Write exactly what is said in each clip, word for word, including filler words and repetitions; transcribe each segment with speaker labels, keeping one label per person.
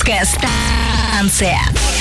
Speaker 1: Пиратская станция.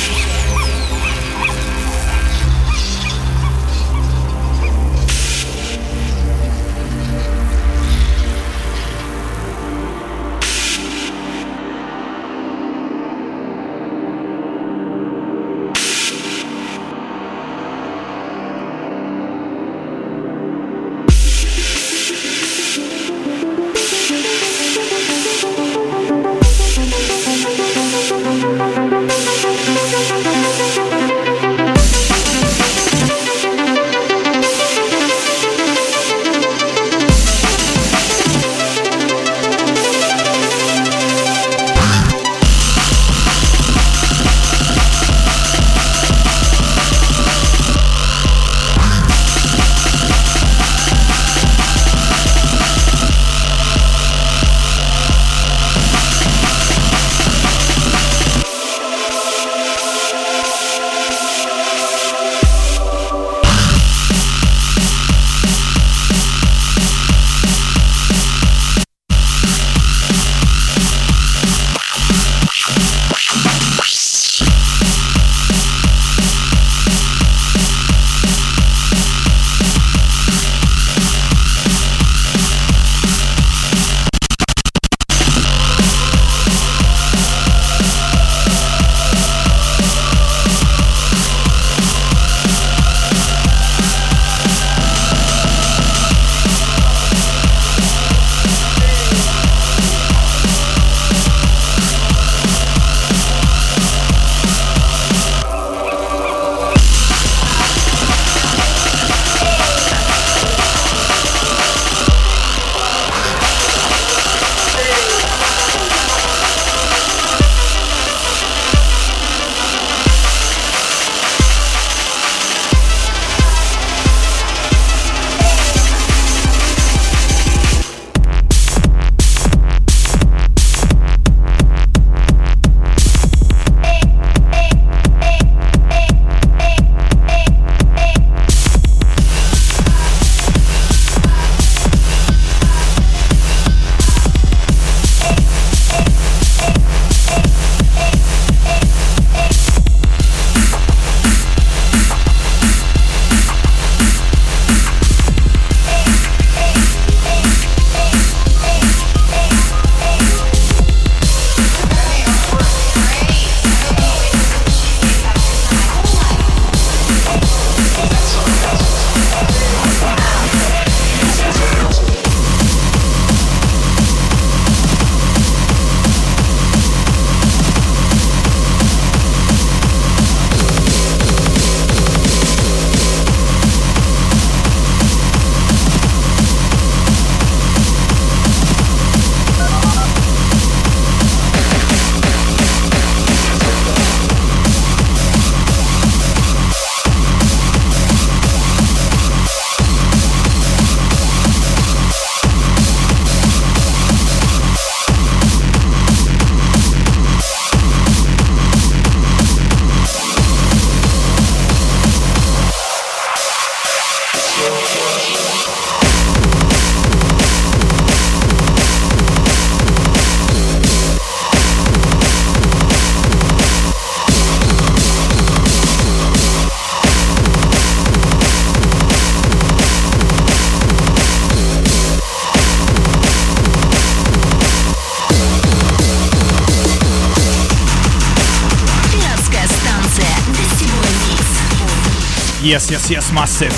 Speaker 2: Yes, yes, yes, Massive.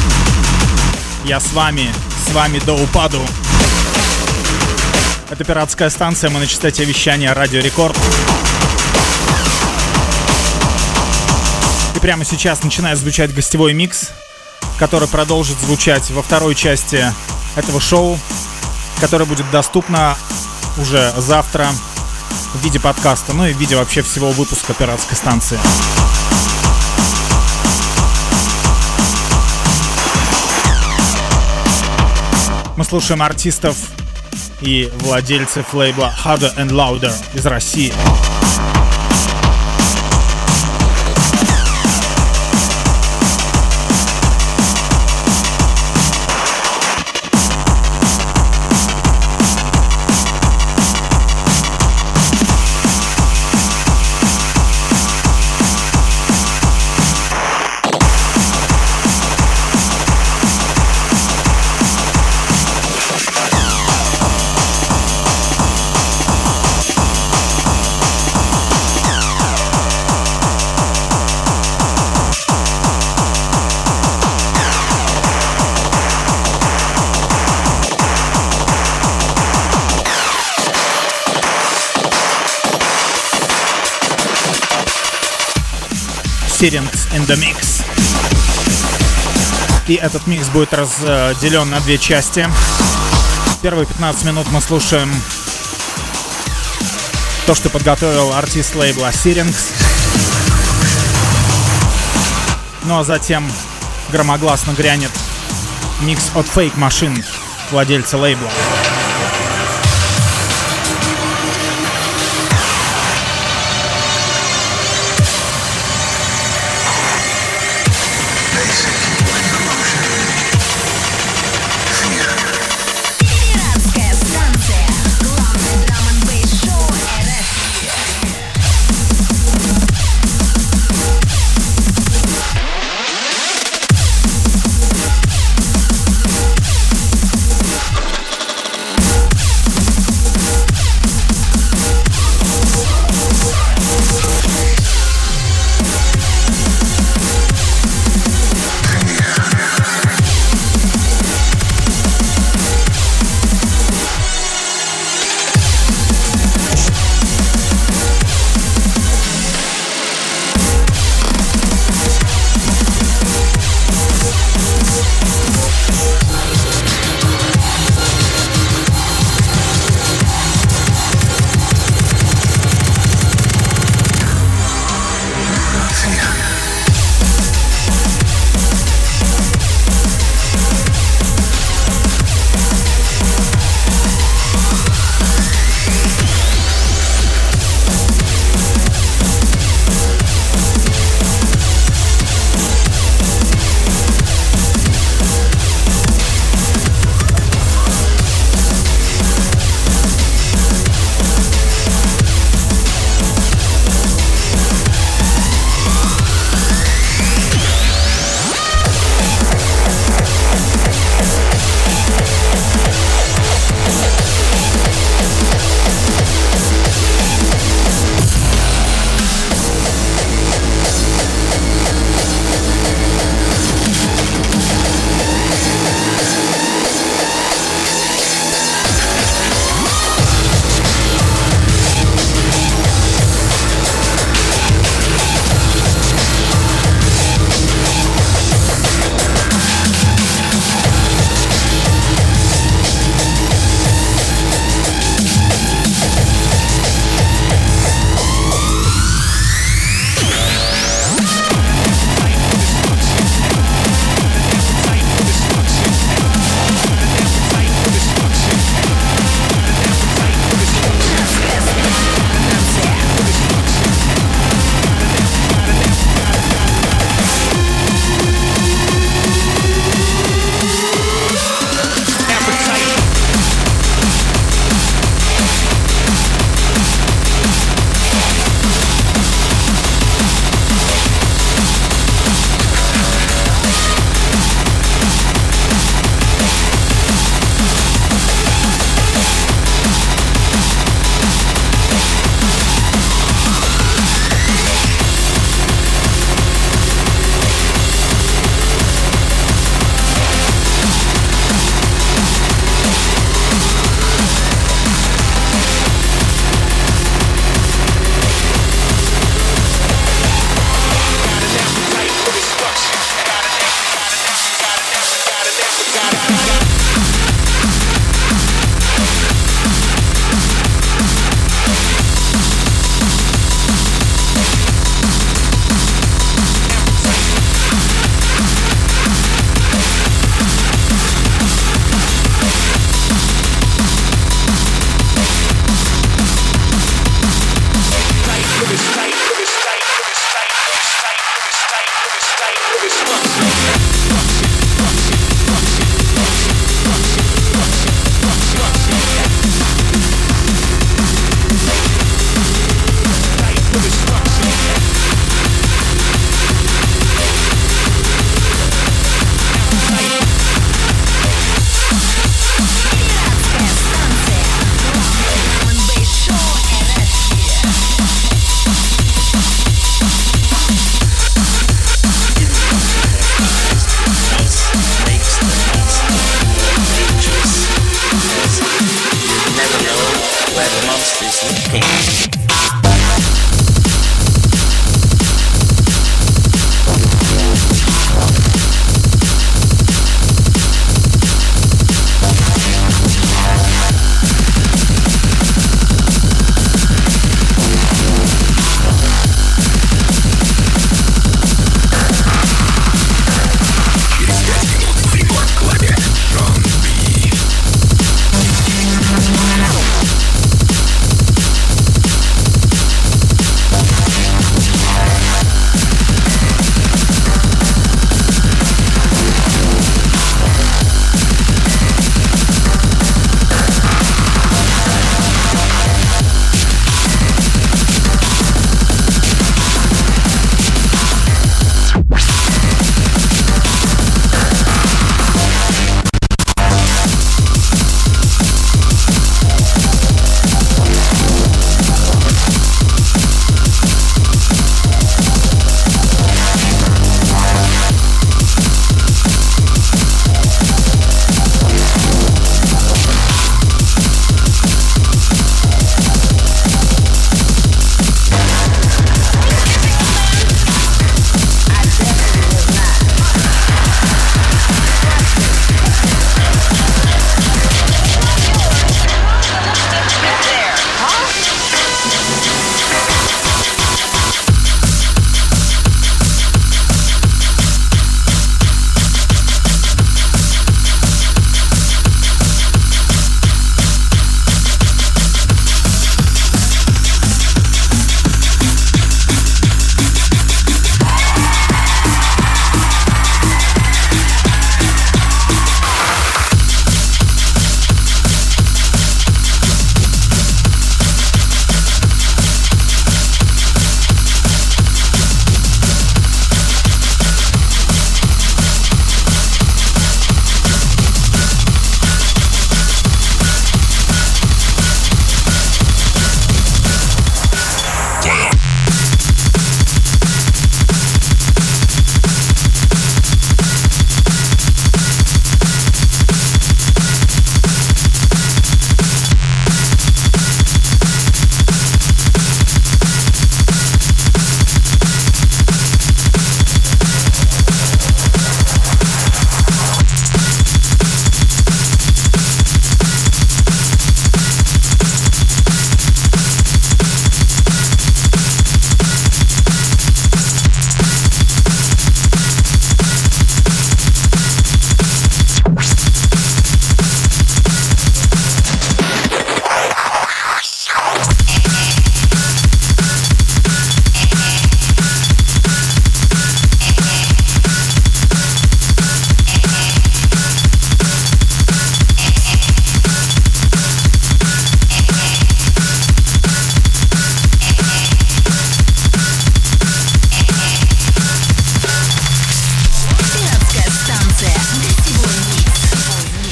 Speaker 2: Я с вами, с вами до упаду. Это пиратская станция, мы на частоте вещания Радио Рекорд. И прямо сейчас начинает звучать гостевой микс, который продолжит звучать во второй части этого шоу, которое будет доступно уже завтра в виде подкаста, ну и в виде вообще всего выпуска пиратской станции. Мы слушаем артистов и владельцев лейбла Harder and Louder из России. Syrinx in the Mix. И этот микс будет разделен на две части. Первые пятнадцать минут мы слушаем то, что подготовил артист лейбла Syrinx. Ну а затем громогласно грянет микс от Fake Machine, владельца лейбла.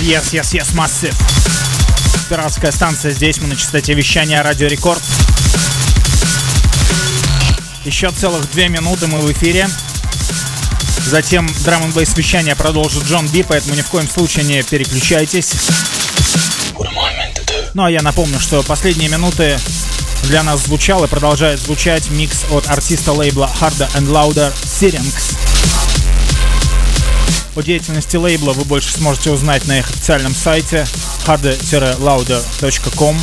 Speaker 2: Yes, yes, yes, Massive. Пиратская станция здесь, мы на частоте вещания Радио Рекорд. Еще целых две минуты мы в эфире. Затем драм н бейс вещание продолжит Джон Би, поэтому ни в коем случае не переключайтесь. Ну а я напомню, что последние минуты для нас звучал и продолжает звучать микс от артиста лейбла Harder and Louder Syrinx. О деятельности лейбла вы больше сможете узнать на их официальном сайте harder louder точка com.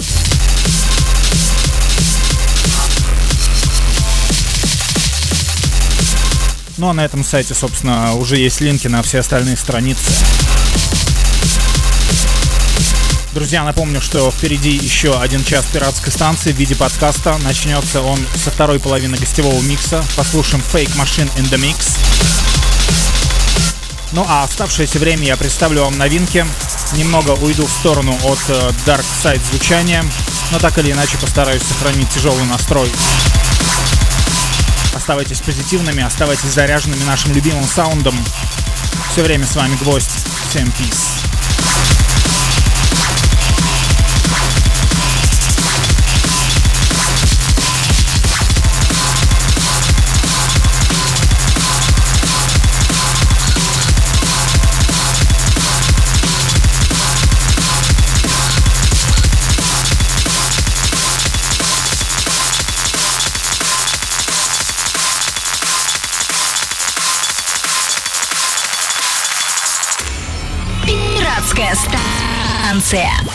Speaker 2: Ну а на этом сайте, собственно, уже есть линки на все остальные страницы. Друзья, напомню, что впереди еще один час пиратской станции в виде подкаста. Начнется он со второй половины гостевого микса. Послушаем Fake Machine in the Mix. Ну а оставшееся время я представлю вам новинки. Немного уйду в сторону от э, Dark Side звучания, но так или иначе постараюсь сохранить тяжелый настрой. Оставайтесь позитивными, оставайтесь заряженными нашим любимым саундом. Все время с вами Гвоздь. Всем peace.
Speaker 1: Станция.